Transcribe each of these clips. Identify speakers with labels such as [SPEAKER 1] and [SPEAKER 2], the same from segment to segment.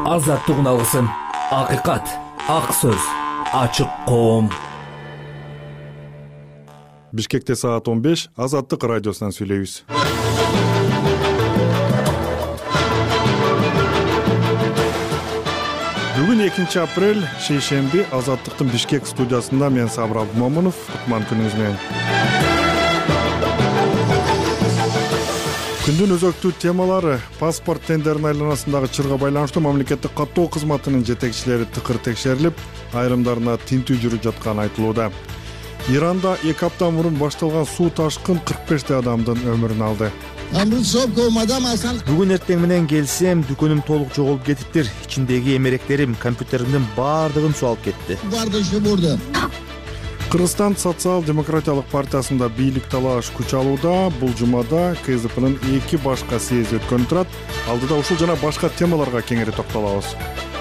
[SPEAKER 1] Азаттык алгысым, акыйкат, ак сөз, ачык коом.
[SPEAKER 2] Бишкекте саат 15 Азаттык радиосунан сүйлөйбүз. Бүгүн 2 апрель, шейшемби, Азаттыктын Бишкек студиясында мен Сабыр Абдумомунов. Кутман күнүңүз менен. Күндүн өзөктүү темалары: паспорт тендеринин айланасындагы чырга байланыштуу мамлекеттик каттоо кызматынын жетекчилери тыкыр текшерилип, айрымдарына тинтүү жүрүп жатканы айтылууда. Иранда 2 апта мурун башталган суу ташкын 45 адамдын өмүрүн алды.
[SPEAKER 3] Бүгүн эртең менен келсем, дүкөнүм толук жоголуп кетиптир. Ичиндеги эмеректерим, компьютеримдин баардыгын суу алып кетти.
[SPEAKER 2] Кыргызстан социал-демократиялык партиясында бийлик талаш күч алууда. Бул жумада КСДПнын 2 башка съезди өткөнү турат. Алдыда ушул жана башка темаларга кеңири токтолобуз.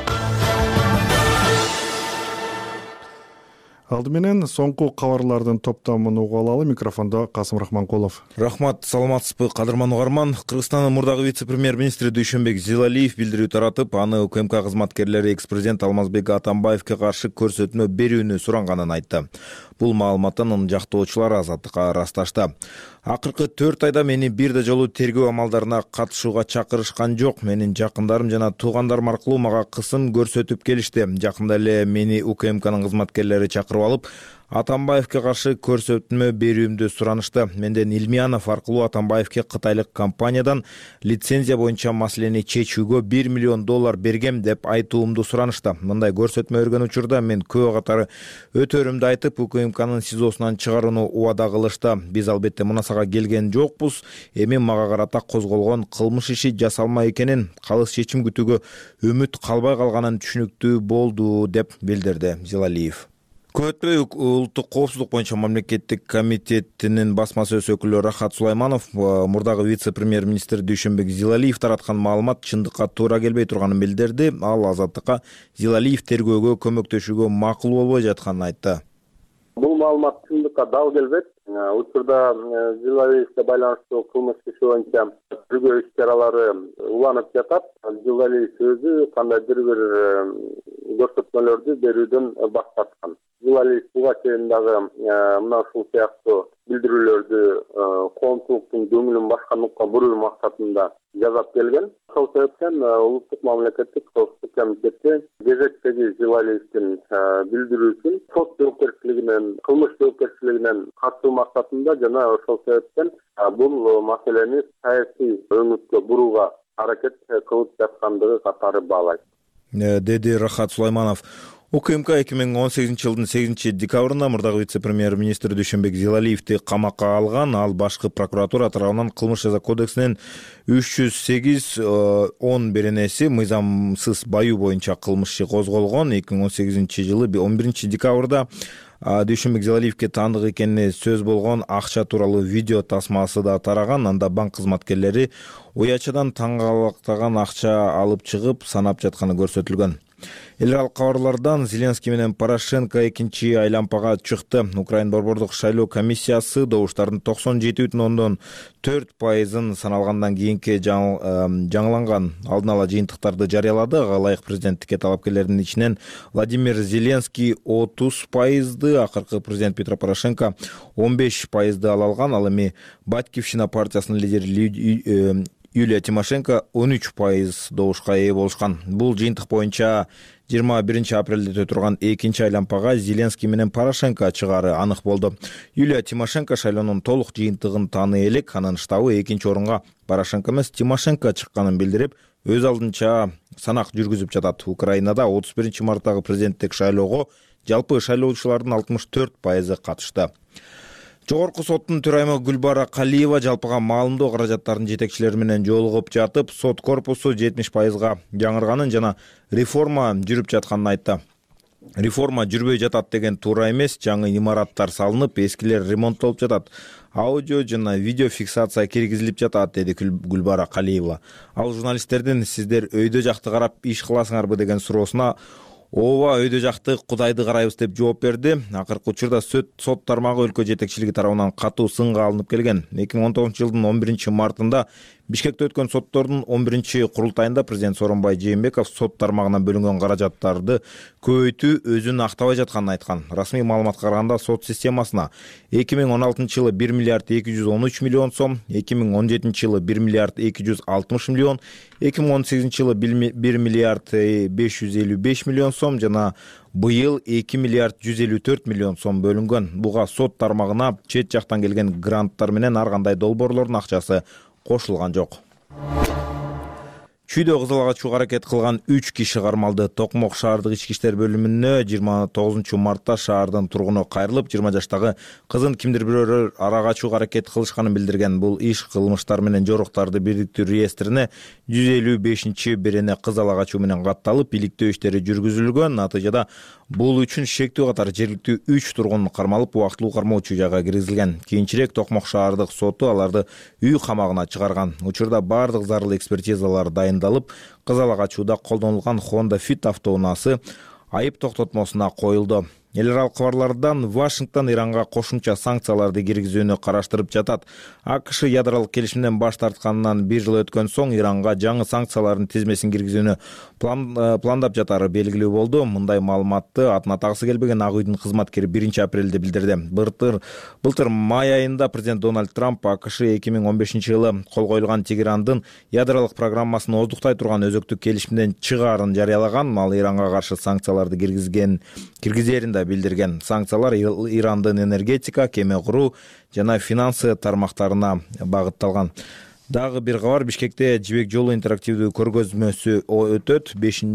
[SPEAKER 2] Алды менен соңку кабарлардын топтомун угуп алалы. Микрофондо Касым Рахманкулов.
[SPEAKER 4] Рахмат, саламатсызбы кадырман угарман. Кыргызстандын мурдагы вице-премьер-министри Дүйшөнбек Зилалиев билдирүү таратып, аны УКМК кызматкерлери экс-президент Алмазбек Атамбаевге каршы көрсөтмө берүүнү суранганын айтты. Бул маалыматтан анын жактоочулары Азаттыкка ырасташты. Акыркы 4 айда мени бир да жолу тергөө амалдарына катышууга чакырышкан жок. Менин жакындарым жана туугандарым аркылуу мага кысым көрсөтүп келишти. Жакында эле мени УКМКнын кызматкерлери чакырып алып, Атамбаевге каршы көрсөтмө берүүмдү суранышты. Менден Илмиянов аркылуу Атамбаевге кытайлык компаниядан лицензия боюнча маселени чечүүгө $1 миллион бергем деп айтуумду суранышты. Мындай көрсөтмө өргөн учурда мен күбө катары өтөрүмдү айтып, УКМКнын СИЗОсунан чыгарууну убада кылышты. Биз албетте мунасага келген жокпуз. Эми мага карата козголгон кылмыш иши жасалма экенин, калыс чечим күтүүгө үмүт калбай калганын түшүнүктүү болду деп билдирди Зилалиев. Көтбөй улуттук коопсуздук боюнча мамлекеттик комитетинин басма сөз өкүлү Рахат Сулайманов мурдагы вице-премьер-министр Дүйшөнбек Зилалиев тараткан маалымат чындыкка туура келбей турганын билдирди. Ал Азаттыкка Зилалиев тергөөгө көмөктөшүүгө макул болбой жатканын айтты.
[SPEAKER 5] Бул маалымат чындыкка дал келбейт. Учурда Зилалиевге байланыштуу кылмыш иши боюнча тергөө иш-чаралары уланып жатат. Зилалиев өзү кандайдыр бир көрсөтмөлөрдү берүүдөн баш тарткан. Зилалиев буга чейин дагы мына ушул сыяктуу билдирүүлөрдү коомчулуктун көңүлүн башка нукка буруу максатында жасап келген. Ошол себептен улуттук мамлекеттик коопсуздук комитети кезектеги Зилалиевдин билдирүүсүн сот жоопкерчилигинен, кылмыш жоопкерчилигинен катуу максатында жана ошол себептен бул маселени саясий өңүткө бурууга аракет кылып жаткандыгы катары баалайт,
[SPEAKER 4] деди Рахат Сулайманов. УКМК 2018 жылдын 8 декабрында мурдагы вице-премьер-министр Дүйшөнбек Зилалиевди камакка алган. Ал башкы прокуратура тарабынан кылмыш жаза кодексинин 308 беренеси мыйзамсыз баюу боюнча кылмыш иши козголгон. 2018 жылы 11 декабрда Дүйшөнбек Зилалиевге таандык экени сөз болгон акча тууралуу видео тасмасы да тараган. Анда банк кызматкерлери уячадан таңгалактаган акча алып чыгып санап жатканы көрсөтүлгөн. Эл аралык кабарлардан Зеленский менен Порошенко 2 айлампага чыкты. Украин борбордук шайлоо комиссиясы добуштардын 97,4% саналгандан кийинки жаңыланган алдын ала жыйынтыктарды жарыялады. Ага ылайык президенттикке талапкерлердин ичинен Владимир Зеленский 30%, акыркы президент Петро Порошенко 15% ала алган. Ал эми Батькивщина партиясынын лидери Юлия Тимошенко 13% добушка ээ болушкан. Бул жыйынтык боюнча 21 апрелде өтө турган 2 айлампага Зеленский менен Порошенко чыгары анык болду. Юлия Тимошенко шайлоонун толук жыйынтыгын тааный элек, анын штабы 2-орунга Порошенко эмес Тимошенко чыкканын билдирип, өз алдынча санак жүргүзүп жатат. Украинада 31 марттагы президенттик шайлоого жалпы шайлоочулардын 64% катышты. Жогорку соттун төрайымы Гүлбара Калиева жалпыга маалымдоо каражаттарынын жетекчилери менен жолугуп жатып, сот корпусу 70%га жаңырганын жана реформа жүрүп жатканын айтты. Реформа жүрбөй жатат деген туура эмес, жаңы имараттар салынып, эскилер ремонттолуп жатат. Аудио жана видео фиксация киргизилип жатат, деди Гүлбара Калиева. Ал журналисттердин сиздер өйдө жакты карап иш кыласыңарбы деген суроосуна ооба, өйдө жактык Кудайды карайбыз деп жооп берди. Акыркы учурда сот тармагы өлкө жетекчилиги тарабынан катуу сынга алынып келген. 2019 жылдын 11 мартында Бишкекте өткөн соттордун 11 курултайында президент Сооронбай Жээнбеков сот тармагынан бөлүнгөн каражаттарды көбөйтүү өзүн актабай жатканын айткан. Расмий маалыматка караганда сот системасына 2016 жылы 1 миллиард 213 миллион сом, 2017 жылы 1 миллиард 260 миллион, 2018 жылы 1 миллиард 555 миллион сом жана быйыл 2 миллиард 154 миллион сом бөлүнгөн. Буга сот тармагына чет жактан келген гранттар менен ар кандай долбоорлордун акчасы кошулган жок. Чүйдө кызыл ага чууга аракет кылган 3 киши кармалды. Токмок шаардык ички иштер бөлүмүнө 29 мартта шаардын тургуну кайрылып, 20 жаштагы кызын кимдир бирөөлөр ага чууга аракет кылышканын билдирген. Бул иш кылмыштар менен жоруктарды бириктирүү реестрине 155-бирине кызыл ага чуу менен катталып, бийликтөө иштери жүргүзүлгөн. Натыйжада бул үчүн шектүү катар жергиликтүү 3 тургун кармалып, убактылуу кармоочу жайга киргизилген. Кийинчерээк Токмок шаардык соту аларды үй камагына чыгарган. Учурда бардык зарыл экспертизалар дайындалып, кызыл ага чууда колдонулган Honda Fit автоунаасы айып токтотмосуна коюлду. Эл аралык кабарлардан Вашингтон Иранга кошумча санкцияларды киргизүүнү караштырып жатат. АКШ ядролук келишимден баш тартканынан 1 жыл өткөн соң Иранга жаңы санкциялардын тизмесин киргизүүнү пландап жатары белгилүү болду. Мындай маалыматты атына тагысы келбеген Ак үйдүн кызматкери 1 апрелде билдирди. Былтыр май айында президент Дональд Трамп АКШ 2015 жылы кол коюлган Тегерандын ядролук программасын оздуктай турган өзөктүк келишимден чыгаарын жарыялаган. Ал Иранга каршы санкцияларды киргизерин да билдирген. Санкциялар Ирандын энергетика, кеме куруу жана финансы тармактарына багытталган. Дагы бир кабар: Бишкекте Жибек жолу интерактивдүү көргөзмөсү өтөт.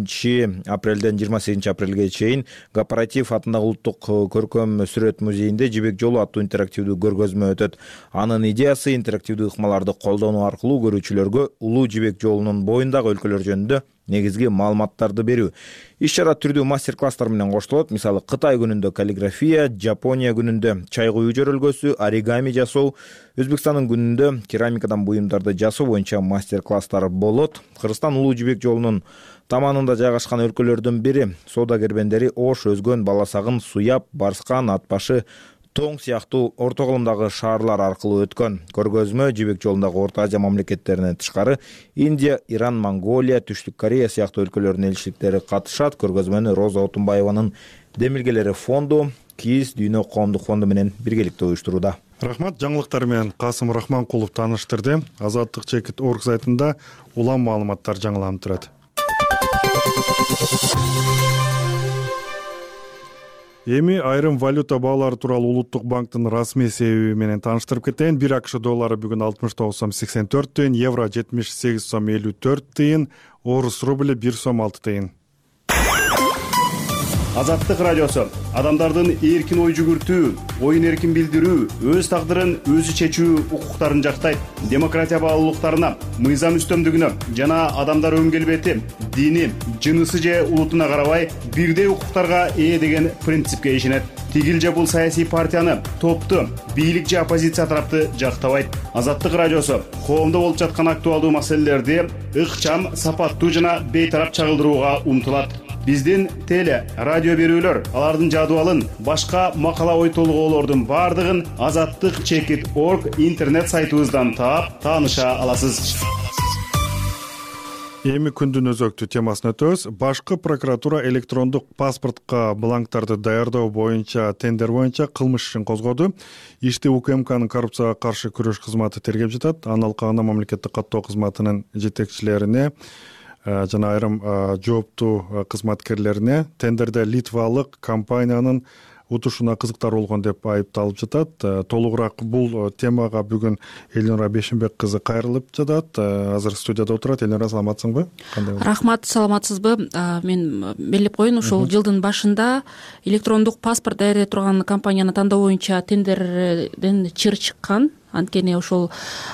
[SPEAKER 4] 5 апрелден 28 апрелге чейин Кооператив атындагы улуттук көркөм сүрөт музейинде Жибек жолу аттуу интерактивдүү көргөзмө өтөт. Анын идеясы интерактивдүү ыкмаларды колдонуу аркылуу көрүүчүлөргө улуу Жибек жолунун боюндагы өлкөлөр жөнүндө негизги маалыматтарды берүү. Иш-чара түрдүү мастер-класстар менен коштолот. Мисалы, Кытай күнүндө каллиграфия, Жапония күнүндө чай куюу жөрөлгөсү, оригами жасоо, Өзбекстандын күнүндө керамикадан буюмдарды жасоо боюнча мастер-класстар болот. Кыргызстан улуу Жибек жолунун таманында жайгашкан өлкөлөрдүн бири. Соода кербендери Ош, Өзгөн, Баласагын, Суяп, Барскан, Атбашы, Тоң сыяктуу орто кылымдагы шаарлар аркылуу өткөн. Көргөзмө Жибек жолундагы Орто Азия мамлекеттеринен тышкары Индия, Иран, Монголия, Түштүк Корея сыяктуу өлкөлөрдүн элчиликтери катышат. Көргөзмөнү Роза Отунбаеванын Демилгелери фонду, КИИС Дүйнө коомдук фонду менен биргеликте уюштурууда.
[SPEAKER 2] Рахмат. Жаңылыктар менен Касым Рахманкулов тааныштырды. Азаттык чекит орг сайтында улам маалыматтар жаңыланып турат. Эми айрым валюта баалары тууралуу Улуттук банктын расмий себеби менен тааныштырып кетейин. 1 АКШ доллары бүгүн 69 сом 84 тыйын, евро 78 сом 54 тыйын, орус рубль 1 сом 6 тыйын.
[SPEAKER 6] Азаттык радиосу адамдардын эркин ой жүгүртүү, оюн эркин билдирүү, өз тагдырын өзү чечүү укуктарын жактайт. Демократия баалуулуктарына, мыйзам үстөмдүгүнө жана адамдар өн келбети, дини, жынысы же улутуна карабай бирдей укуктарга ээ деген принципке ишенет. Тигил же бул саясий партияны, топту, бийлик же оппозиция тарапты жактабайт. Азаттык радиосу коомдо болуп жаткан актуалдуу маселелерди ыкчам, сапаттуу жана бейтарап чагылдырууга умтулат. Биздин теле, радио берүүлөр, алардын жадыбалын, башка макала ой толгоолордун бардыгын азаттык чекит орг интернет сайтыбыздан таап, тааныша аласыз.
[SPEAKER 2] Эми күндүн өзөктүү темасын өтөбүз. Башкы прокуратура электрондук паспортко бланктарды даярдоо боюнча тендер боюнча кылмыш ишин козгоду. Ишти УКМКнын коррупцияга каршы күрөш кызматы тергеп жатат. Анын алкагында мамлекеттик каттоо кызматынын жетекчилерине жана айрым жооптуу кызматкерлерине тендерде литвалык компаниянын утушуна кызыктар болгон деп айыпталып жатат. Толугураак бул темага бүгүн Элнура Бешенбек кызы кайрылып жатат. Азыр студияда отурат. Элнура, саламатсыңбы?
[SPEAKER 7] Рахмат, саламатсызбы? Мен белгилеп коеюн, ушул жылдын башында электрондук паспорт даярдай турган компанияны тандоо боюнча тендерден чыр чыккан. Анткени ошол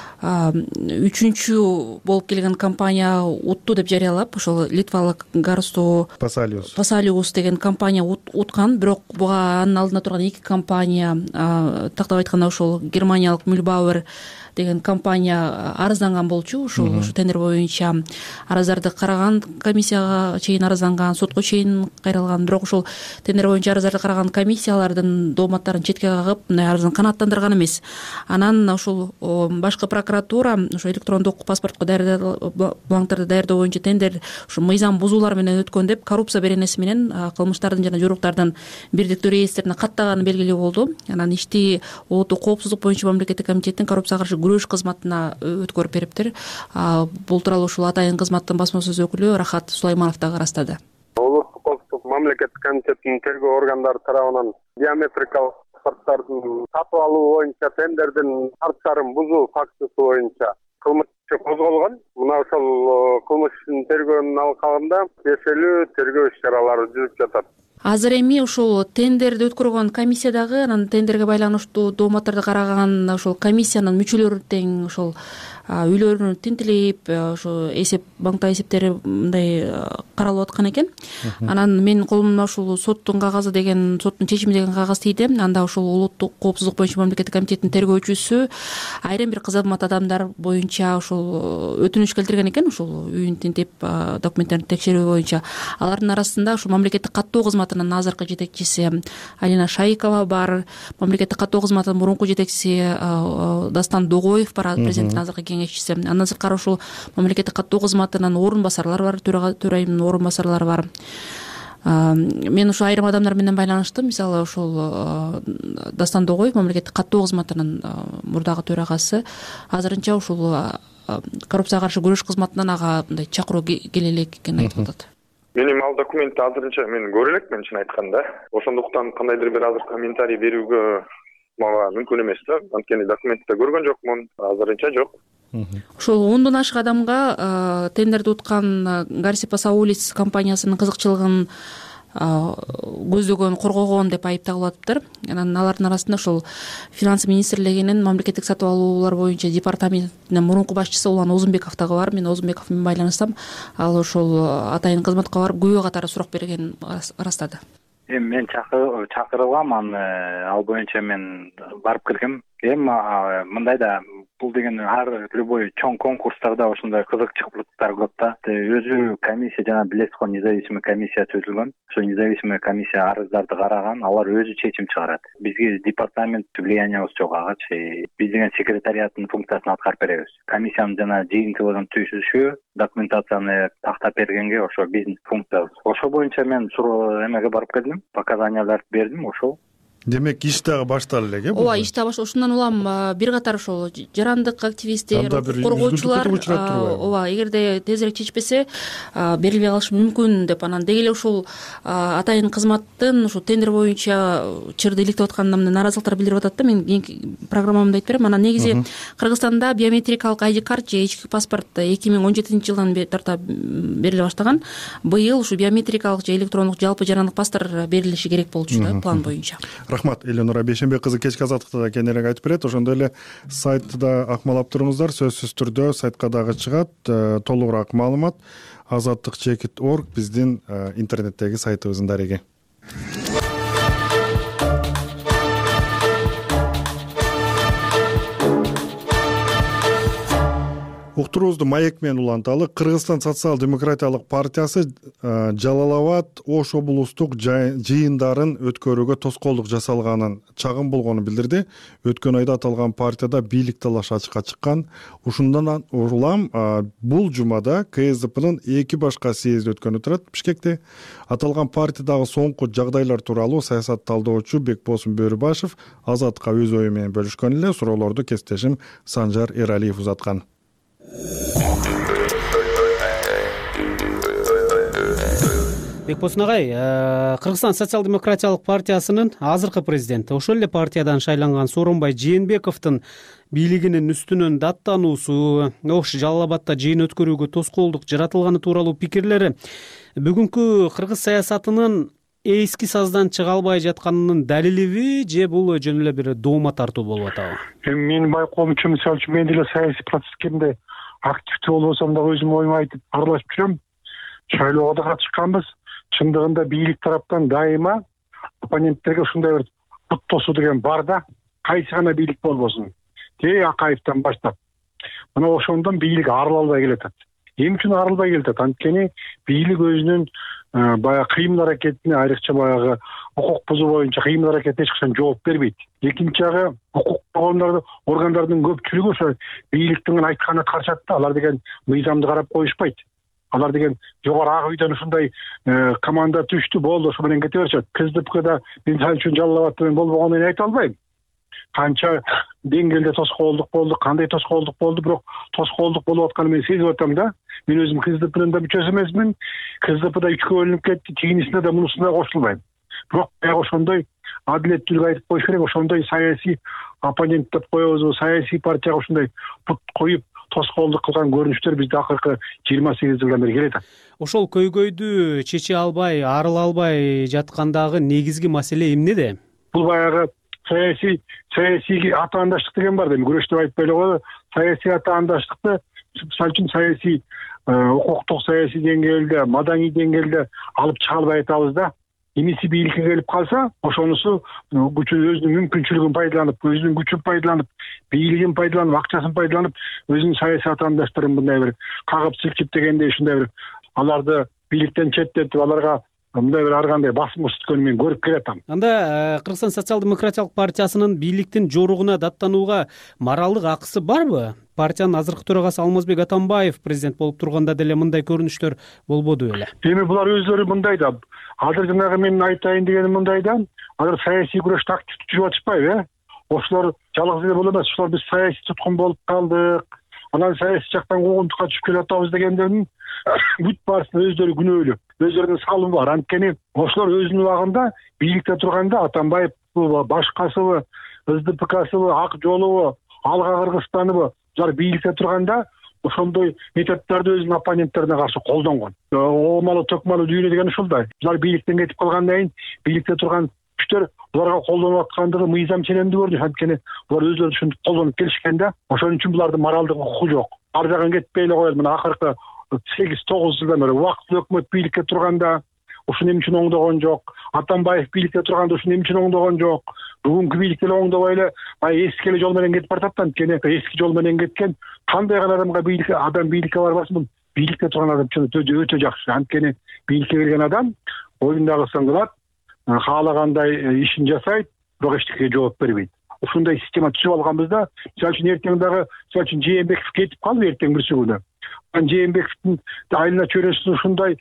[SPEAKER 7] 3-чү болуп келген компания утту деп жарыялап, ошол литвалык Гарсту Пасалиус деген компания уткан. Бирок буга анын алдында турган 2 компания, тактап айтканда ошол германиялык Мюльбауэр деген компания арызданган болчу. Ушул тендер боюнча арыздарды караган, комиссияга чейин арызданган, сотко чейин кайрылган. Бирок ушул тендер боюнча арыздарды караган комиссиялардын дооматтарын четке кагып, мындай арызын канааттандырган эмес. Анан ушул башкы прокуратура ошо электрондук паспортко бланктарды даярдоо боюнча тендер ушу мыйзам бузуулар менен өткөн деп коррупция беренеси менен кылмыштардын жана жоруктардын бирдиктүү реестрине каттаганы белгилүү болду. Анан ишти улуттук коопсуздук боюнча мамлекеттик комитеттин коррупцияга каршы күрөш кызматына өткөрүп бериптир. Бул тууралуу ушул атайын кызматтын басма сөз өкүлү Рахат Сулайманов дагы ырастады.
[SPEAKER 5] Улуттук коопсуздук мамлекеттик комитеттин тергөө органдары тарабынан биометрикалык паспорттардын сатып алуу боюнча тендердин шарттарын бузуу фактысы боюнча кылмыш иши козголгон. Мына ошол кылмыш ишинин тергөөнүн алкагында тиешелүү тергөө иш-чаралары жүрүп жатат.
[SPEAKER 7] Азыр эми ушул тендерди өткөргөн комиссия дагы, анан тендерге байланыштуу дооматтарды караган ошол комиссиянын мүчөлөрү тең ошол үйлөрүнө тинтилип, ошо банкта эсептери мындай каралып аткан экен. Анан менин колумда ушул соттун кагазы деген, соттун чечими деген кагаз тийди. Анда ушул улуттук коопсуздук боюнча мамлекеттик комитеттин тергөөчүсү айрым бир кызмат адамдар боюнча ушул өтүнүч келтирген экен, ушул үйүн тинтип документтерин текшерүү боюнча. Алардын арасында ушул мамлекеттик каттоо кызматынын азыркы жетекчиси Алина Шайкова бар, мамлекеттик каттоо кызматынын мурунку жетекчиси Дастан Догоев бар, президенттин азыркы кеңешчиси. Андан сырткары ушул мамлекеттик каттоо кызматынын орун басарлары бар, төрайымдын орун басарлары бар. Мен ушул айрым адамдар менен байланыштым. Мисалы ушул Дастан Догоев мамлекеттик каттоо кызматынын мурдагы төрагасы азырынча ушул коррупцияга каршы күрөш кызматынан ага мындай чакыруу келе элек экенин айтып атат.
[SPEAKER 8] Менин ал документти азырынча мен көрө элекмин, чын айтканда. Ошондуктан кандайдыр бир азыр комментарий берүүгө мага мүмкүн эмес да. Анткени документти көргөн жокмун, азырынча жок.
[SPEAKER 7] Ушул 10дон ашык адамга тендерди уткан Гарсипа Саулис компаниясынын кызыкчылыгын көздөгөн, коргогон деп айыпталып атыптыр. Анан алардын арасында ушул Финансы министрлигинин мамлекеттик сатып алуулар боюнча департаментинин мурунку башчысы Улан Озунбеков дагы бар. Мен Озунбеков менен байланышсам, ал ушул атайын кызматка барып күбө катары сурак берген ырастады.
[SPEAKER 9] Мен чакырылгам, ал боюнча мен барып келгем. Мындай да бул деген любой чоң конкурстарда ошондой кызыкчылыктар көп да. Өзү комиссия жана билесиз го, независимый комиссия түзүлгөн. Ошо независимый комиссия арыздарды караган, алар өзү чечим чыгарат. Бизге департамент влияниябыз жок агачы. Биз деген секретариаттын функциясын аткарып беребиз. Комиссиянын жана жыйынтыгын түзүшү, документацияны тактап бергенге ошо биздин функциябыз. Ошо боюнча мен эмеге барып келдим, показанияларды бердим, ошол.
[SPEAKER 2] Демек иш дагы башталды элек,
[SPEAKER 7] Ооба, иш дагы башталды. Ошондон улам бир катар ошол жарандык активисттер, коргоочулар, ооба, эгерде тезирээк чечпесе берилбей калышы мүмкүн деп, анан деги эле ушул атайын кызматтын ушул тендер боюнча чырды иликтеп атканына нааразылыктар билдирип атат да. Мен кийинки программамда айтып берем. Анан негизи Кыргызстанда биометрикалык ID карт же ички паспорт 2017-жылдан тарта бериле баштаган. Быйыл ушу биометрикалык же электрондук жалпы жарандык паспорт берилиши керек болчу да, план боюнча.
[SPEAKER 2] Рахмат. Элеонора Бейшенбек кызы кечки азаттыкта да кененирээк айтып берет. Ошондой эле сайтты да акмалап туруңуздар. Сөзсүз түрдө сайтка дагы чыгат толугураак маалымат. azatlyk.org биздин интернеттеги сайтыбыздын дареги. Уктуруубузду маек менен уланталы. Кыргызстан социал-демократиялык партиясы Жалал-Абад Ош облустук жыйындарын өткөрүүгө тоскоолдук жасалганын, чагым болгонун билдирди. Өткөн айда аталган партияда бийлик талашы ачыкка чыккан. Ушундан улам бул жумада КСДПнын 2 башка съезди өткөнү турат Бишкекте. Аталган партиядагы соңку жагдайлар тууралуу саясат талдоочу Бекбосун Бөрүбашев Азатка өз ою менен бөлүшкөн эле. Суроолорду кесиптешим Санжар Эралиев узаткан.
[SPEAKER 10] Бекбосун агай, Кыргызстан социал-демократиялык партиясынын азыркы президенти, ошол эле партиядан шайланган Сооронбай Жээнбековдун бийлигинин үстүнөн даттануусу, Ош Жалал-Абадта жыйын өткөрүүгө тоскоолдук жаратылганы тууралуу пикирлери бүгүнкү кыргыз саясатынын эски саздан чыга албай жатканынын далилиби же бул жөн эле бир доoma тартуу болуп атабы?
[SPEAKER 11] Менин байкоомчу, мисалы үчүн мен деле саясий процесске активдүү болбосом да өзүм оюмду айтып аралашып жүрөм. Шайлоого да катышканбыз. Чындыгында бийлик тараптан дайыма оппоненттерге ушундай бир бут тосуу деген бар да, кайсы гана бийлик болбосун. Акаевден баштап мына ошондон бийлик арыла албай келатат. Эмне үчүн арылбай келатат? Анткени бийлик өзүнүн баягы кыймыл аракетине, айрыкча баягы укук бузуу боюнча кыймыл аракетине эч качан жооп бербейт. Экинчи жагы укук органдардын көпчүлүгү ошо бийликтин айтканына каршат да. Алар деген мыйзамды карап коюшпайт. Алар деген жогору ак үйдөн ушундай команда түштү, болду, ошо менен кете беришет. КСДПда мен ал үчүн жалалап аттым, болбогонун мен айта албайм. Канча деңгээлде тоскоолдук болду, кандай тоскоолдук болду, бирок тоскоолдук болуп атканын мен сезип атам да. Мен өзүм КСДПнын да мүчөсү эмесмин. КСДПда үчкө бөлүнүп кетти, тигинисине да мунусуна да кошулбайм. Бирок ошондой адилеттүүлүк айтып коюш керек, ошондой саясий оппонент деп коебузбу, саясий партияга ушундай пут коюп тоскоолдук кылган көрүнүштөр бизде акыркы 28 жылдан бери келе атат.
[SPEAKER 10] Ошол көйгөйдү чече албай, арыла албай жаткандагы негизги маселе эмнеде?
[SPEAKER 11] Бул баягы саясий атаандаштык деген бар да, күрөш деп айтпай эле коелу. Саясий атаандаштыкты, мисалы үчүн саясий укуктук саясий деңгээлде, маданий деңгээлде алып чыга албай атабыз да. Эмиси бийликке келип калса, ошонусу өзүнүн мүмкүнчүлүгүн пайдаланып, өзүнүн күчүн пайдаланып, бийлигин пайдаланып, акчасын пайдаланып, өзүнүн саясий атаандаштарын мындай бир кагып силкип дегендей ушундай бир аларды бийликтен четтетип, аларга мындай бир ар кандай басым көрсөткөнүн мен көрүп келатам.
[SPEAKER 10] Анда Кыргызстан социал-демократиялык партиясынын бийликтин жоругуна даттанууга моралдык акысы барбы? Партиянын азыркы төрагасы Алмазбек Атамбаев президент болуп турганда деле мындай көрүнүштөр болбоду беле?
[SPEAKER 11] Эми булар өздөрү мындай да. Азыр жанагы менин айтайын дегеним мындай да. Азыр саясий күрөштө активдүү жүрүп атышпайбы? Ошолор жалгыз эле боло эмес, ошолор биз саясий туткун болуп калдык. Анан саясий жактан куугунтукка түшүп келе атабыз дегендердин бүт баарысына өздөрү күнөөлүү, өздөрүнүн салымы бар. Анткени ошолор өзүнүн убагында бийликте турганда Атамбаев башкасыбы, СДПКсыбы, Ак жолубу, Алга Кыргызстаныбы, булар бийликте турганда ошондой методдорду өзүнүн оппоненттерине каршы колдонгон. Оомалуу төкмалуу дүйнө деген ушул да. Булар бийликтен кетип калгандан кийин бийликте турган күчтөр буларга колдонуп аткандыгы мыйзам ченемдүү көрүнүш. Анткени булар өздөрү ушинтип колдонуп келишкен да. Ошон үчүн булардын моралдык укугу жок. Ар жагын кетпей эле коелу. Мына акыркы 8-9 жылдан бери убактылуу өкмөт бийликке турганда ушуну эмне үчүн оңдогон жок? Атамбаев бийликте турганда ушуну эмне үчүн оңдогон жок? Бүгүнкү бийлик деле оңдобой эле эски эле жол менен кетип баратат. Анткени эски жол менен кеткен кандай гана адамга бийликке барбасын, бул бийликте турган адам үчүн өтө жакшы. Анткени бийликке келген адам оюндагысын кылат, каалагандай ишин жасайт, бирок эчтекеге жооп бербейт. Ушундай система түзүп алганбыз да. Мисалы үчүн эртең дагы, мисалы үчүн Жээнбеков кетип калды эртең бирси күнү. Жээнбековдун айылына чөйрөсүн ушундай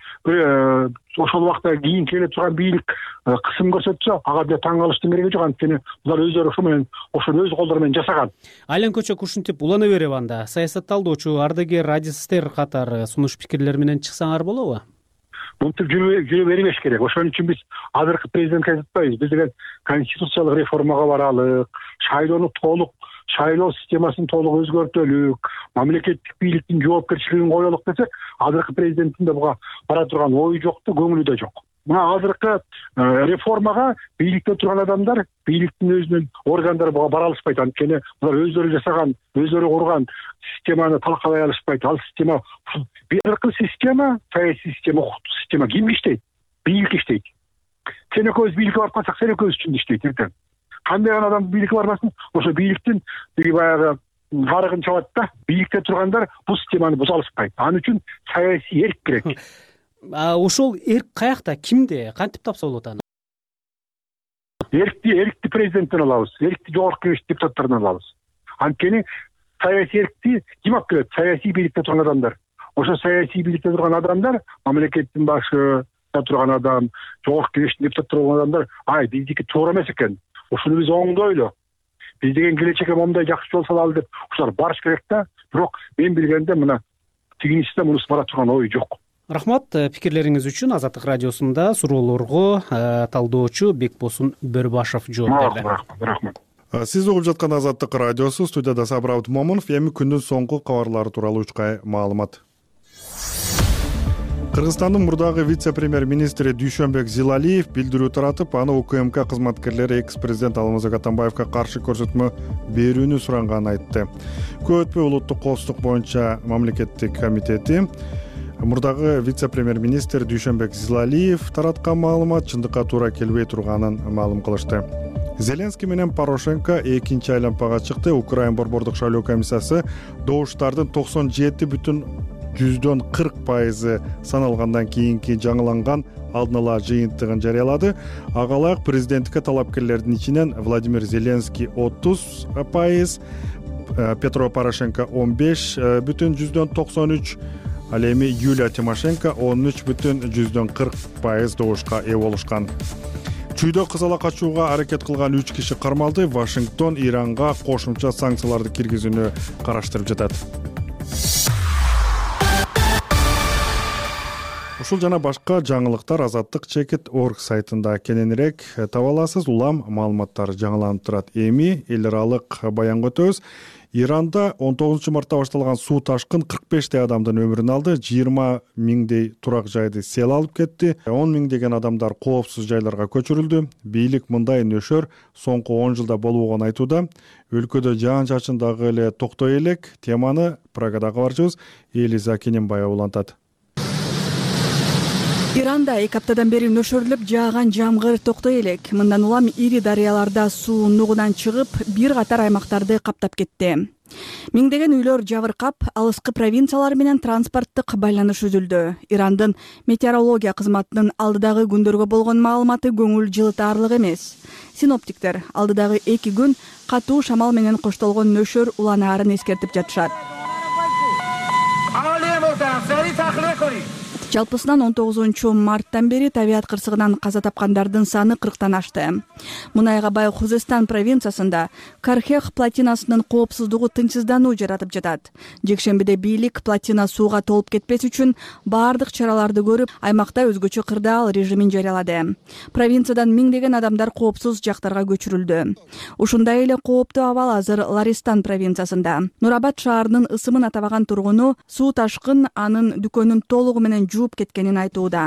[SPEAKER 11] ошол убакта кийин келе турган бийлик кысым көрсөтсө, ага деле таң калыштын кереги жок. Анткени булар өздөрү ошо менен, ошону өз колдору менен жасаган.
[SPEAKER 10] Айлан көчөк ушинтип улана берип анда саясатталдоочу, ардагер, радистер катары сунуш пикирлер менен чыксаңар болобу?
[SPEAKER 11] Мынтип жүрө бербеш керек. Ошон үчүн биз азыркы президентке айтпайбыз. Биз деген конституциялык реформага баралык, шайлоону толук, шайлоо системасын толук өзгөртөлүк, мамлекеттик бийликтин жоопкерчилигин коелук десек, азыркы президенттин да буга бара турган ою жок да, көңүлү да жок. Мына азыркы реформага бийликте турган адамдар, бийликтин өзүнүн органдары буга бара алышпайт. Анткени булар өздөрү жасаган, өздөрү курган системаны талкалай алышпайт. Ал система, биркы система, саясий система, укуктук система кимге иштейт? Бийликке иштейт. Сен экөөбүз бийликке барып калсак, сен экөөбүз үчүн иштейт эртең. Кандай гана адам бийликке барбасын, ошо бийликтин баягы карыгын чабат да. Бийликте тургандар бул системаны буза алышпайт. Ал үчүн саясий эрк керек.
[SPEAKER 10] Ошол эрк каякта, кимде, кантип тапса болот аны?
[SPEAKER 11] Эркти президенттен алабыз, эркти жогорку кеңеш депутаттарынан алабыз. Анткени саясий эркти ким алып келет? Саясий бийликте турган адамдар. Ошо саясий бийликте турган адамдар, мамлекеттин башында турган адам, жогорку кеңештин депутаттары болгон адамдар, биздики туура эмес экен. Ушуну биз оңдойлу. Биз деген келечекке момундай жакшы жол салалы деп ушулар барыш керек да. Бирок мен билгенде мына тигинисине мунусу бара турган ой жок.
[SPEAKER 10] Рахмат пикирлериңиз үчүн. Азаттык радиосунда суроолорго талдоочу Бекбосун Бөрбашев жооп берди.
[SPEAKER 11] Рахмат.
[SPEAKER 2] Сиз угуп жаткан Азаттык радиосу, студияда Сабыр Момунов. Эми күндүн соңку кабарлары тууралуу 3 маалымат. Кыргызстандын мурдагы вице-премьер-министри Дүйшөнбек Зилалиев билдирүү таратып, аны УКМК кызматкерлери экс-президент Алмазбек Атамбаевга каршы көрсөтмө берүүнү суранганын айтты. Көп өтпөй улуттук коопсуздук боюнча мамлекеттик комитети мурдагы вице-премьер-министр Дүйшөнбек Зилалиев тараткан маалымат чындыкка туура келбей турганын маалым кылышты. Зеленский менен Порошенко экинчи айлампага чыкты. Украин борбордук шайлоо комиссиясы добуштардын 97,40% саналгандан кийинки жаңыланган алдын ала жыйынтыгын жарыялады. Ага ылайык президенттикке талапкерлердин ичинен Владимир Зеленский 30%, Петро Порошенко 15,93%, ал эми Юлия Тимошенко 13,40% добушка ээ болушкан. Чүйдө кызала качууга аракет кылган 3 киши кармалды. Вашингтон Иранга кошумча санкцияларды киргизүүнү караштырып жатат. Ушул жана башка жаңылыктар azattik.org сайтында кененирээк таба аласыз. Улам маалыматтар жаңыланып турат. Эми эл аралык баянга өтөбүз. Иранда 19 мартта башталган суу ташкын 45 адамдын өмүрүн алды. 20 миңдей турак жайды сел алып кетти. 10 миңдеген адамдар коопсуз жайларга көчүрүлдү. Бийлик мындай нөшөр соңку 10 жылда болбогонун айтууда. Өлкөдө жаан-чачын дагы эле токтой элек. Теманы Прагада кабарчыбыз Элиза Кененбаева улантат.
[SPEAKER 12] Иранда 2 аптадан бери нөшөрлүп жааган жамгыр токтой элек. Мындан улам ири дарыяларда суу нугунан чыгып, бир катар аймактарды каптап кетти. Миңдеген үйлөр жабыркап, алыскы провинциялар менен транспорттук байланыш үзүлдү. Ирандын метеорология кызматынын алдыдагы күндөргө болгон маалыматы көңүл жылытаарлык эмес. Синоптиктер алдыдагы 2 күн катуу шамал менен коштолгон нөшөр уланаарын эскертип жатышат. Жалпысынан 19 марттан бери табият кырсыгынан каза тапкандардын саны 40тан ашты. Мунайга бай Хузестан провинциясында Кархех плотинасынын коопсуздугу тынчсыздануу жаратып жатат. Жекшембиде бийлик плотина сууга толуп кетпес үчүн баардык чараларды көрүп, аймакта өзгөчө кырдаал режимин жарыялады. Провинциядан миңдеген адамдар коопсуз жактарга көчүрүлдү. Ушундай эле кооптуу абал азыр Ларистан провинциясында. Нурабад шаарынын ысымын атабаган тургуну суу ташкын анын дүкөнүн толугу менен кеткенин айтууда.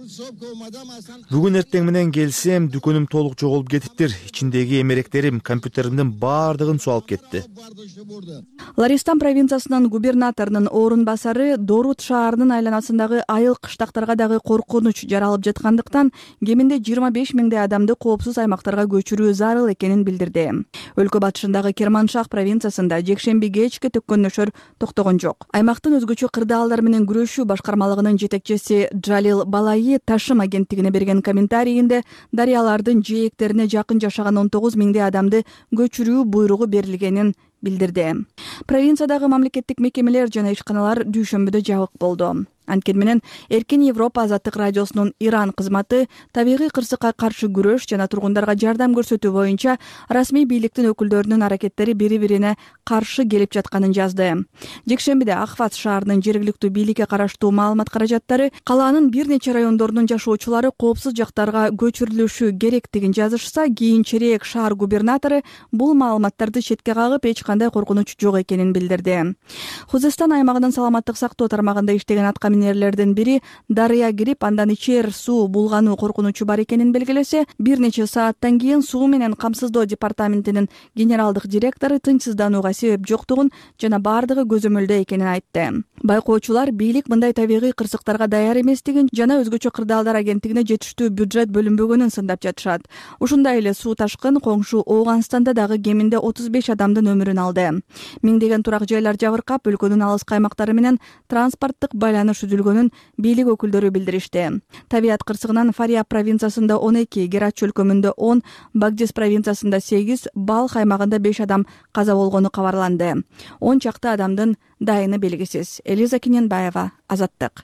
[SPEAKER 3] Бүгүн эртең менен келсем, дүкөнүм толук жоголуп кетиптир. Ичиндеги эмеректерим, компьютеримдин баардыгын суу алып кетти.
[SPEAKER 12] Ларистан провинциясынын губернаторунун орун басары Дорут шаарынын айланасындагы айыл кыштактарга дагы коркунуч жаралып жаткандыктан кеминде 25 миңдей адамды коопсуз аймактарга көчүрүү зарыл экенин билдирди. Өлкө батышындагы Керманшах провинциясында жекшемби кечке төккөн нөшөр токтогон жок. Аймактын өзгөчө кырдаалдар менен күрөшүү башкармалыгынын жетекчиси Джалил Балайи Ташым агенттигине берген комментарийинде дарыялардын жээктерине жакын жашаган 19 миңдей адамды көчүрүү буйругу берилгенин билдирди. Провинциядагы мамлекеттик мекемелер жана ишканалар дүйшөмбүдө жабык болду. Анткени менен Эркин Европа азаттык радиосунун Иран кызматы табигый кырсыкка каршы күрөш жана тургундарга жардам көрсөтүү боюнча расмий бийликтин өкүлдөрүнүн аракеттери бири-бирине каршы келип жатканын жазды. Жекшембиде Ахваз шаарынын жергиликтүү бийликке караштуу маалымат каражаттары калаанын бир нече райондорунун жашоочулары коопсуз жактарга көчүрүлүшү керектигин жазышса, кийинчерээк шаар губернатору бул маалыматтарды четке кагып эч кандай коркунуч жок экенин билдирди. Хузестан аймагынын саламаттык сактоо тармагында иштеген аткаминерлердин бири дарыя кирип, андан ичер суу булгануу коркунучу бар экенин белгилесе, бир нече сааттан кийин суу менен камсыздоо департаментинин генералдык директору тынчсызданууга себеп жоктугун жана баардыгы көзөмөлдө экенин айтты. Байкоочулар бийлик мындай табигый кырсыктарга даяр эместигин жана өзгөчө кырдаалдар агенттигине жетиштүү бюджет бөлүнбөгөнүн сындап жатышат. Ушундай эле суу ташкын коңшу Ооганстанда дагы кеминде 35 адамдын өмүрүн алды. Миңдеген турак жайлар жабыркап, өлкөнүн алыскы аймактары менен транспорттук байланыш үзүлгөнүн бийлик өкүлдөрү билдиришти. Табият кырсыгынан Фарияб провинциясында 12, Герач өлкөмүндө 10, Багдис провинциясында 8, Балх аймагында 5 адам каза болгону кабарланды. 10 чакты адамдын дайыны белгисиз. Элиза Кененбаева, Азаттык.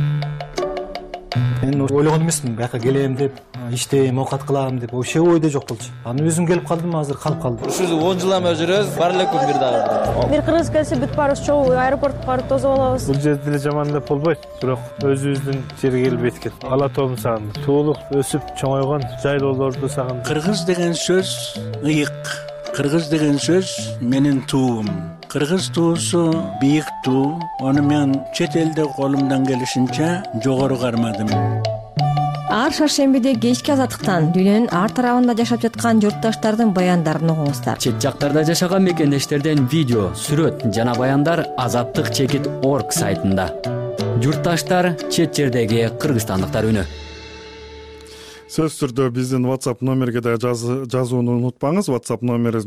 [SPEAKER 13] Мен ойлогон эмесмин, бияка келем деп, иштейм, оокат кылам деп, вообще ойдо жок болчу. Аны өзүм келип калдым, азыр калып калдым.
[SPEAKER 14] Ушул 10 жыл эме жүрөбүз, бар эле күн бир дагы.
[SPEAKER 15] Бир кыргыз келсе бүт баарыбыз чогуу аэропортко барып тосуп алабыз.
[SPEAKER 16] Бул жерде эле жаман деп болбойт, бирок өзүбүздүн жерге келип эткет. Ала тоом сагындым. Туулук өсүп чоңойгон жайлоолорду сагындым.
[SPEAKER 17] Кыргыз деген сөз ыйык. Кыргыз деген сөз менин туум. Кыргыз туусу бийик туу. Аны мен чет элде колумдан келишинче жогору кармадым.
[SPEAKER 18] Ар шаршембиде кечки Азаттыктан дүйнөнүн ар тарабында жашап жаткан журтташтардын баяндарын угуңуздар.
[SPEAKER 1] Чет жактарда жашаган мекендештерден видео, сүрөт жана баяндар azattik.org сайтында. Журтташтар, чет жердеги кыргызстандыктар үнү.
[SPEAKER 2] сөзсүз түрдө биздин WhatsApp номерге да жазууну унутпаңыз. WhatsApp номерибиз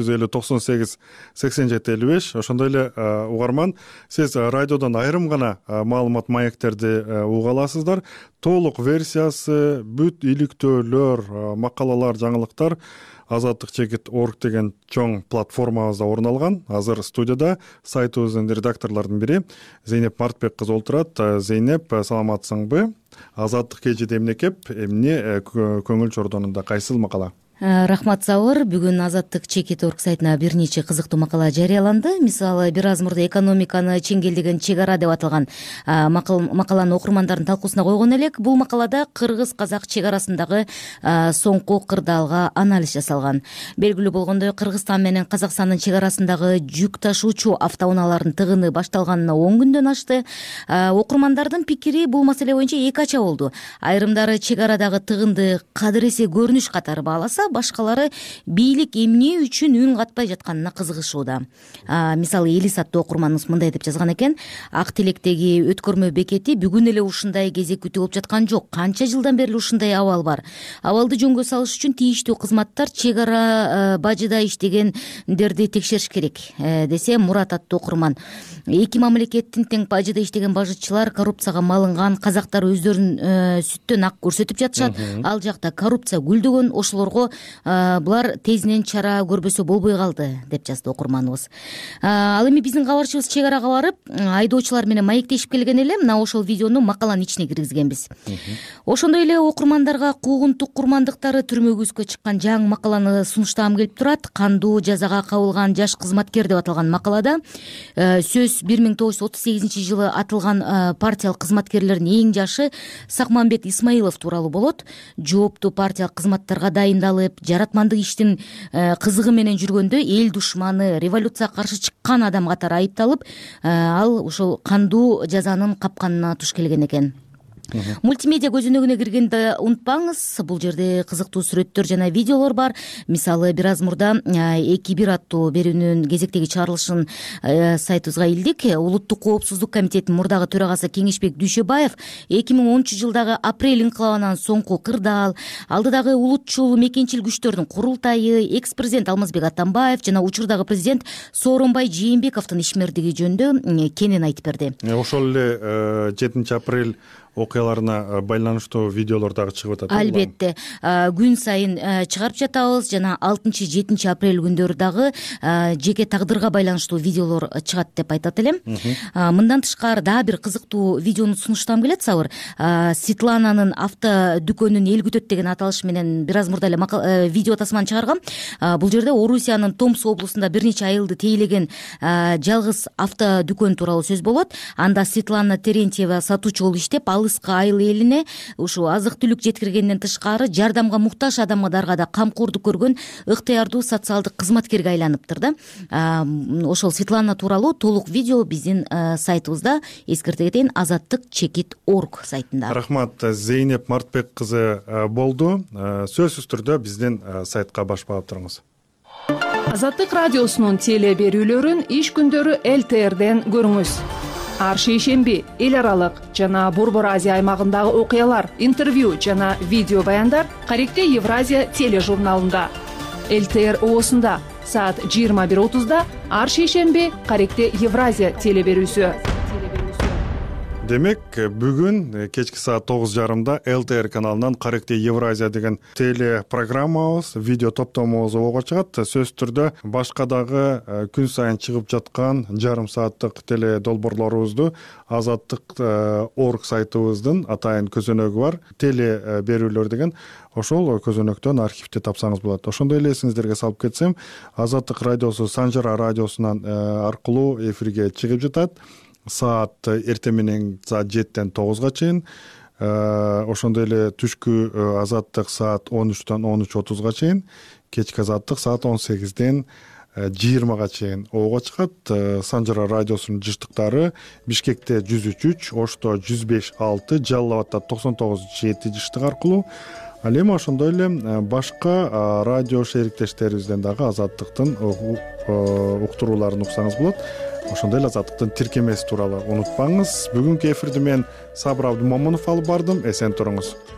[SPEAKER 2] 0550 97 87 55. Ошондой эле угарман, сиз радиодон айрым гана маалымат маектерди уга аласыздар. Толук версиясы, бүт иликтөөлөр, макалалар, жаңылыктар Азаттык чекит орг деген чоң платформабызда орун алган. Азыр студияда сайтыбыздын редакторлордун бири Зейнеп Мартбек кызы отурат. Зейнеп, саламатсыңбы? Азаттык кечеде эмне кеп, эмне көңүл чордонунда кайсыл макала?
[SPEAKER 19] Рахмат Сауыр. Бүгүн Азаттык чекит орг сайтына бир нече кызыктуу макала жарыяланды. Мисалы, бир аз мурда экономиканы чеңгелдеген чек ара деп аталган макаланы окурмандардын талкуусуна койгон элек. Бул макалада кыргыз-казак чек арасындагы соңку кырдаалга анализ жасалган. Белгилүү болгондой, Кыргызстан менен Казакстандын чек арасындагы жүк ташуучу автоунаалардын тыгыны башталганына 10 күндөн ашты. Окурмандардын пикири бул маселе боюнча эки ача болду. Айрымдары чек арадагы тыгынды кадыресе көрүнүш катары бааласа, башкалары бийлик эмне үчүн үн катпай жатканына кызыгышууда. Мисалы, Элис аттуу окурманыбыз мындай деп жазган экен: Ак Тилектеги өткөрмө бекети бүгүн эле ушундай кезек күтүп болуп жаткан жок. Канча жылдан бери ушундай абал бар. Абалды жөнгө салыш үчүн тийиштүү кызматтар чек ара бажыда иштегендерди текшериш керек, десе Мурат аттуу окурман. Эки мамлекеттин тең бажыда иштеген бажычылар коррупцияга малынган, казактар өздөрүн сүттөн ак көрсөтүп жатышат. Ал жакта коррупция гүлдөгөн, ошолорго булар тезинен чара көрбөсө болбой калды, деп жазды окурманыбыз. Ал эми биздин кабарчыбыз чек арага барып, айдоочулар менен маектешип келген эле. Мына ошол видеону макаланын ичине киргизгенбиз. Ошондой эле окурмандарга куугунтук курмандыктары түрмөгүзгө чыккан жаңы макаланы сунуштагым келип турат. Кандуу жазага кабылган жаш кызматкер деп аталган макалада сөз 1938 жылы атылган партиялык кызматкерлердин эң жашы Сакманбет Исмаилов тууралуу болот. Жооптуу партиялык кызматтарга дайындалып, жаратмандык иштин кызыгы менен жүргөндө эл душманы, революцияга каршы чыккан адам катары айыпталып, ал ошол кандуу жазанын капканына туш келген экен. Мультимедиа көзөнөгүнө киргенди унутпаңыз. Бул жерде кызыктуу сүрөттөр жана видеолор бар. Мисалы, бир аз мурда 2-1 аттуу берүүнүн кезектеги чыгарылышын сайтыбызга илдик. Улуттук коопсуздук комитетинин мурдагы төрагасы Кеңешбек Дүйшөбаев 2010-жылдагы апрель инкылабынан соңку кырдаал, алдыдагы улутчул мекенчил күчтөрдүн курултайы, экс-президент Алмазбек Атамбаев жана учурдагы президент Сооронбай Жээнбековдун ишмердиги жөнүндө кенен айтып берди.
[SPEAKER 2] Ошол эле 7 апрель окуяларына байланыштуу видеолор дагы чыгып атат.
[SPEAKER 19] Албетте, күн сайын чыгарып жатабыз жана 6-7 апрель күндөрү дагы жеке тагдырга байланыштуу видеолор чыгат деп айтат элем. Мындан тышкары дагы бир кызыктуу видеону сунуштагым келет, Сабыр. Светлананын авто дүкөнүн эл күтөт деген аталыш менен бир аз мурда эле видео тасманы чыгаргам. Бул жерде Орусиянын Томск облусунда бир нече айылды тейлеген жалгыз авто дүкөн тууралуу сөз болот. Анда Светлана Терентьева сатуучу болуп иштеп, айыл элине ушу азык-түлүк жеткиргенден тышкары жардамга муктаж адамдарга да камкордук көргөн ыктыярдуу социалдык кызматкерге айланыптыр да. Ошол Светлана тууралуу толук видео биздин сайтыбызда, эскерте кетейин, Азаттык чекит орг сайтында.
[SPEAKER 2] Рахмат, Зейнеп Мартбек кызы болду. Сөзсүз түрдө биздин сайтка баш баап туруңуз.
[SPEAKER 20] Азаттык радиосунун теле берүүлөрүн иш күндөрү ЛТРден көрүңүз. Ар шейшемби эл аралык жана Борбор Азия аймагындагы окуялар, интервью жана видео баяндар Каректе Евразия тележурналында. ЛТР оосунда саат 21:30 ар шейшемби Каректе Евразия теле берүүсү.
[SPEAKER 2] Демек, бүгүн кечки саат 9:30 ЛТР каналынан Каректе Евразия деген телепрограммабыз, видео топтомубуз ого чыгат. Сөз түрдө башка дагы күн сайын чыгып жаткан жарым сааттык теле долбоорлорубузду Азаттык орг сайтыбыздын атайын көзөнөгү бар. Теле берүүлөр деген ошол көзөнөктөн архивде тапсаңыз болот. Ошондой эле эсиңиздерге салып кетсем, Азаттык радиосу Санжара радиосунан аркылуу эфирге чыгып жатат. Саат эртең менен саат 7-тен 9-га чейин, ошондой эле түшкү Азаттык саат 13-төн 13:30-га чейин, кечки Азаттык саат 18-ден 20-га чейин ого чыгат. Санжара радиосунун жыштыктары Бишкекте 103.3, Ошто 105.6, Жалал Абадта 99.7 жыштык аркылуу. Ал эми ошондой эле башка радио шериктештерибизден дагы Азаттыктын уктурууларын уксаңыз болот. Ошондой эле Азаттыктын тиркемеси тууралуу унутпаңыз. Бүгүнкү эфирди мен Сабыр Абдумомунов алып бардым. Эсен туруңуз.